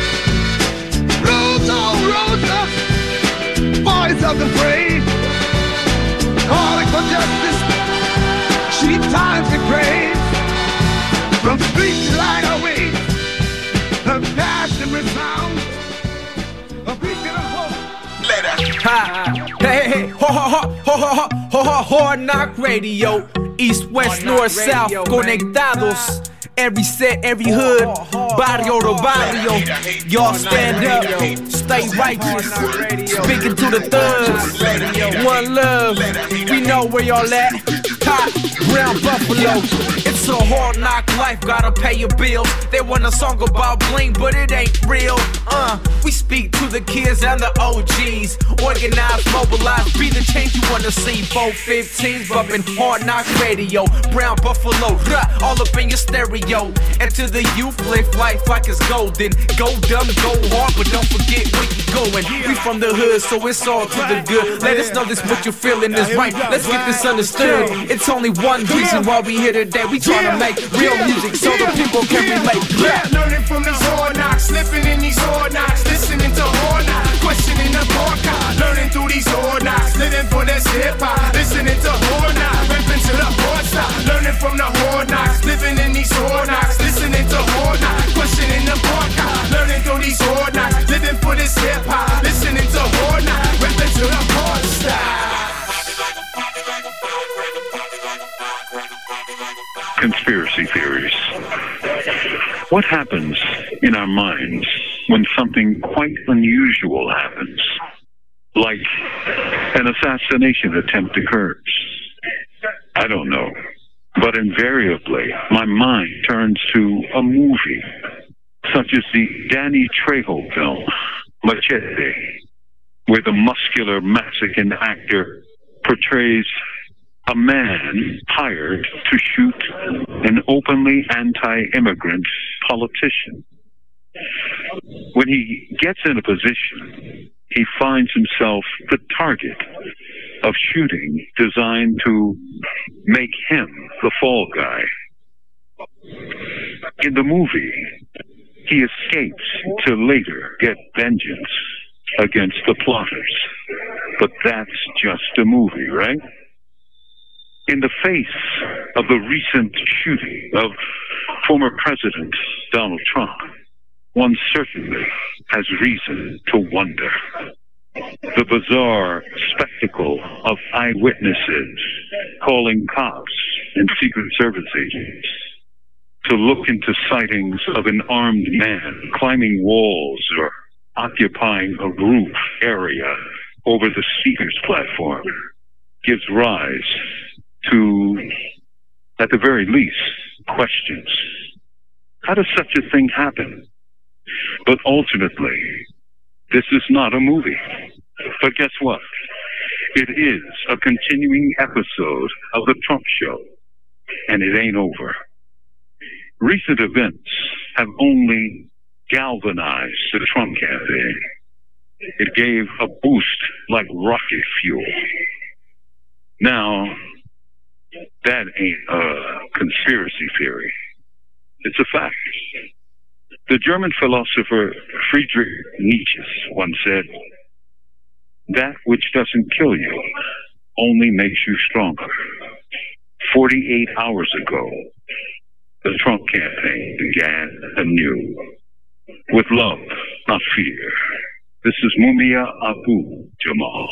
Rosa, oh Rosa, voice of the brave, calling for justice, she times and prays. From street to light away, her passion resounds, a beacon of hope. Later. Ha, hey, hey, ho, ho, ho, ho, ho, ho, ho, Hard Knock Radio, East, West, North, South, conectados. Every set, every hood, barrio to barrio. Y'all stand up, stay righteous. Speaking to the thugs, one love. We know where y'all at. Hot, brown buffalo. It's a hard knock life, gotta pay your bills. They want a song about bling, but it ain't real. We speak to the kids and the OGs. Organize, mobilize, be the change you wanna see. 415s bumping Hard Knock Radio. Brown buffalo, all up in your stereo. And to the youth, live life like it's golden. Go dumb, go hard, but don't forget where you're going. We from the hood, so it's all to the good. Let us know this what you're feeling is right. Let's get this understood. It's only one reason why we here today. We tryna make real music so the people can relate. Learning from these hard knocks, slipping in these hard knocks, listening to hard knocks, questioning the podcast. Learning through these hard knocks, living for this hip hop, listening to hard knocks, ripping to the hard stop. Learning from the hard knocks, living in these hard knocks, listening to hard knocks, questioning the podcast. Learning through these hard knocks, living for this hip hop, listening to hard knocks, ripping to the hard stop. Conspiracy theories. What happens in our minds when something quite unusual happens, like an assassination attempt occurs? I don't know, but invariably my mind turns to a movie, such as the Danny Trejo film, Machete, where the muscular Mexican actor portrays a man hired to shoot an openly anti-immigrant politician. When he gets in a position, he finds himself the target of shooting designed to make him the fall guy. In the movie, he escapes to later get vengeance against the plotters. But that's just a movie, right? In the face of the recent shooting of former President Donald Trump, one certainly has reason to wonder. The bizarre spectacle of eyewitnesses calling cops and Secret Service agents to look into sightings of an armed man climbing walls or occupying a roof area over the speaker's platform gives rise to, at the very least, questions. How does such a thing happen? But ultimately, this is not a movie. But guess what? It is a continuing episode of The Trump Show, and it ain't over. Recent events have only galvanized the Trump campaign. It gave a boost like rocket fuel. Now, that ain't a conspiracy theory. It's a fact. The German philosopher Friedrich Nietzsche once said, "That which doesn't kill you only makes you stronger." 48 hours ago, the Trump campaign began anew. With love, not fear. This is Mumia Abu Jamal.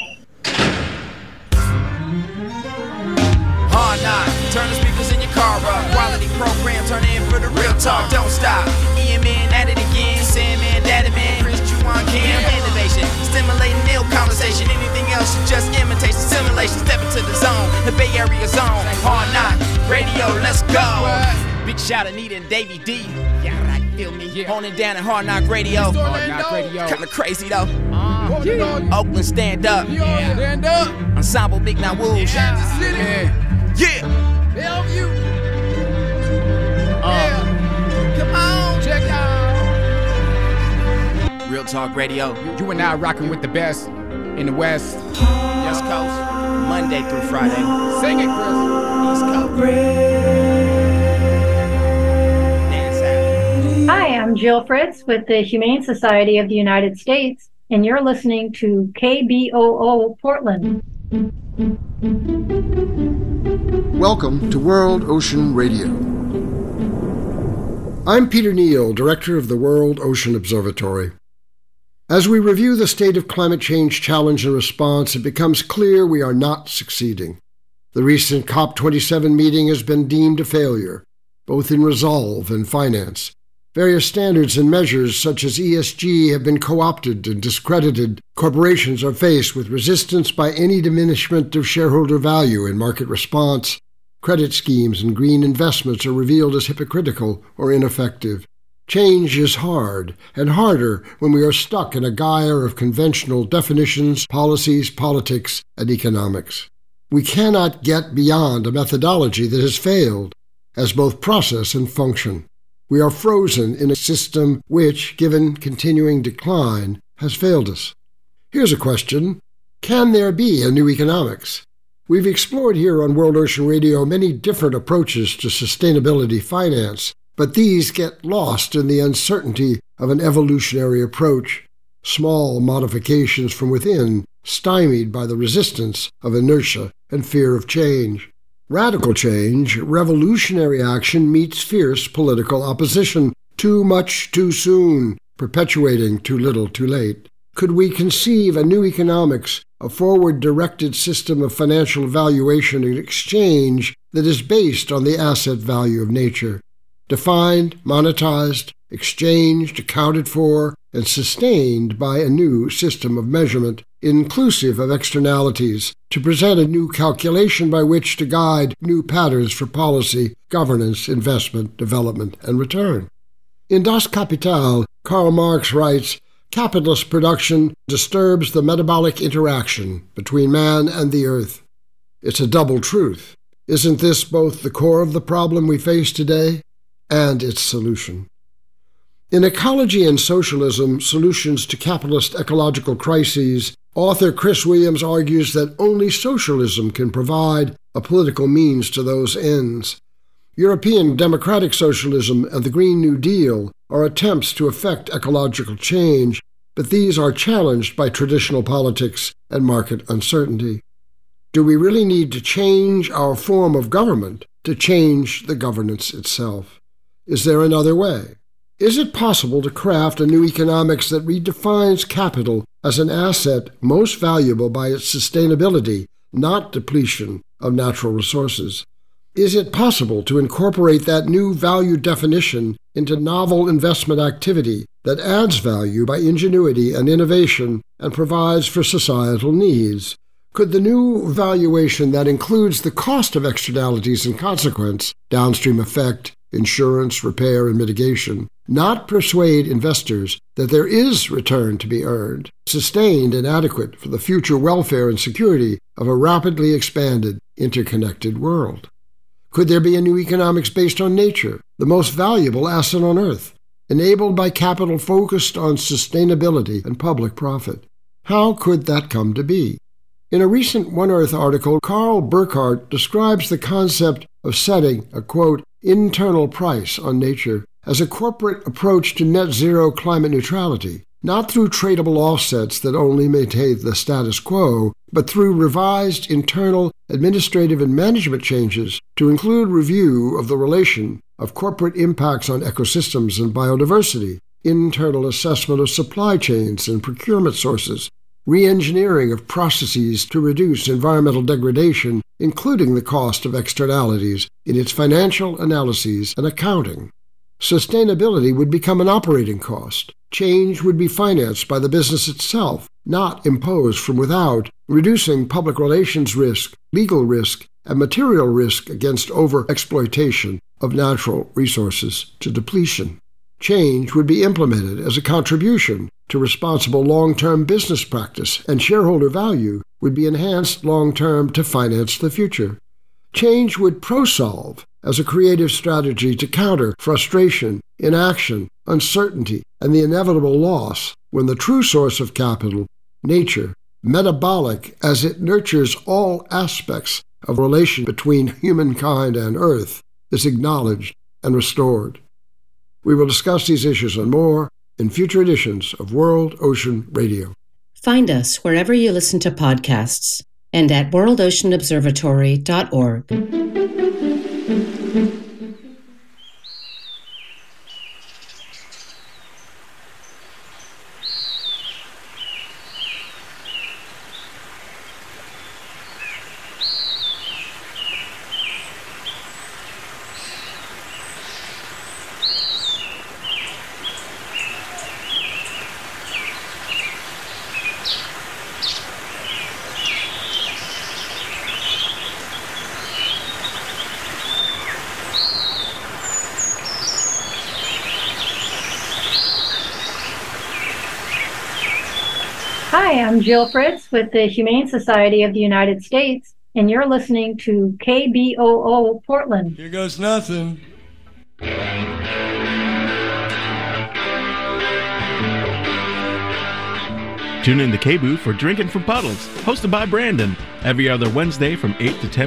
Hard knock, turn the speakers in your car up. Quality program, turn in for the real talk, don't stop. Ian Man at it again, Sandman, Daddy Man, Chris Juwan Cam. Innovation, stimulating ill conversation. Anything else is just imitation, simulation. Step into the zone, the Bay Area zone. Hard knock, radio, let's go. Big shout out Anita and Davey D. Yeah, right, feel me. Holding down at Hard Knock Radio. Hard Knock Radio. Kinda crazy though. Oakland, stand up. Yeah. Stand up. Ensemble, Big Now Wolves. Kansas City. Yeah. Bellevue. Yeah. Come on, check out. Real Talk Radio. You and I rocking with the best in the West. West Coast. Monday through Friday. Sing it, Chris. East Coast. Hi, I'm Jill Fritz with the Humane Society of the United States, and you're listening to KBOO Portland. Welcome to World Ocean Radio. I'm Peter Neal, Director of the World Ocean Observatory. As we review the state of climate change challenge and response, it becomes clear we are not succeeding. The recent COP27 meeting has been deemed a failure, both in resolve and finance. Various standards and measures such as ESG have been co-opted and discredited. Corporations are faced with resistance by any diminishment of shareholder value in market response. Credit schemes and green investments are revealed as hypocritical or ineffective. Change is hard, and harder when we are stuck in a gyre of conventional definitions, policies, politics, and economics. We cannot get beyond a methodology that has failed as both process and function. We are frozen in a system which, given continuing decline, has failed us. Here's a question. Can there be a new economics? We've explored here on World Ocean Radio many different approaches to sustainability finance, but these get lost in the uncertainty of an evolutionary approach, small modifications from within, stymied by the resistance of inertia and fear of change. Radical change, revolutionary action meets fierce political opposition, too much too soon, perpetuating too little too late. Could we conceive a new economics, a forward-directed system of financial valuation and exchange that is based on the asset value of nature, defined, monetized, exchanged, accounted for, and sustained by a new system of measurement, inclusive of externalities, to present a new calculation by which to guide new patterns for policy, governance, investment, development, and return? In Das Kapital, Karl Marx writes, "Capitalist production disturbs the metabolic interaction between man and the earth." It's a double truth. Isn't this both the core of the problem we face today and its solution? In Ecology and Socialism, Solutions to Capitalist Ecological Crises, author Chris Williams argues that only socialism can provide a political means to those ends. European democratic socialism and the Green New Deal are attempts to effect ecological change, but these are challenged by traditional politics and market uncertainty. Do we really need to change our form of government to change the governance itself? Is there another way? Is it possible to craft a new economics that redefines capital as an asset most valuable by its sustainability, not depletion of natural resources? Is it possible to incorporate that new value definition into novel investment activity that adds value by ingenuity and innovation and provides for societal needs? Could the new valuation that includes the cost of externalities and consequence, downstream effect, insurance, repair, and mitigation, not persuade investors that there is return to be earned, sustained and adequate for the future welfare and security of a rapidly expanded, interconnected world? Could there be a new economics based on nature, the most valuable asset on Earth, enabled by capital focused on sustainability and public profit? How could that come to be? In a recent One Earth article, Carl Burkhardt describes the concept of setting a, quote, internal price on nature as a corporate approach to net zero climate neutrality, not through tradable offsets that only maintain the status quo, but through revised internal, administrative, and management changes to include review of the relation of corporate impacts on ecosystems and biodiversity, internal assessment of supply chains and procurement sources, re-engineering of processes to reduce environmental degradation, including the cost of externalities in its financial analyses and accounting. Sustainability would become an operating cost. Change would be financed by the business itself, not imposed from without, reducing public relations risk, legal risk, and material risk against over-exploitation of natural resources to depletion. Change would be implemented as a contribution to responsible long-term business practice, and shareholder value would be enhanced long-term to finance the future. Change would pro-solve as a creative strategy to counter frustration, inaction, uncertainty, and the inevitable loss when the true source of capital, nature, metabolic as it nurtures all aspects of relation between humankind and Earth, is acknowledged and restored. We will discuss these issues and more in future editions of World Ocean Radio. Find us wherever you listen to podcasts and at worldoceanobservatory.org. Hi, I'm Jill Fritz with the Humane Society of the United States, and you're listening to KBOO Portland. Here goes nothing. Tune in to KBOO for Drinking from Puddles, hosted by Brandon, every other Wednesday from 8 to 10